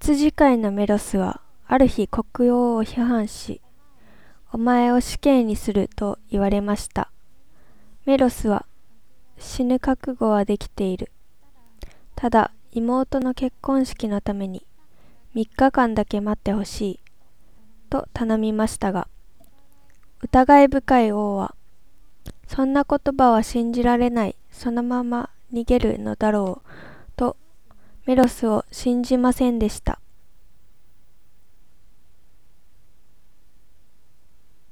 羊飼いのメロスはある日国王を批判し、お前を死刑にすると言われました。メロスは、死ぬ覚悟はできている。ただ妹の結婚式のために3日間だけ待ってほしい、と頼みましたが、疑い深い王は、そんな言葉は信じられない、そのまま逃げるのだろう、とメロスを信じませんでした。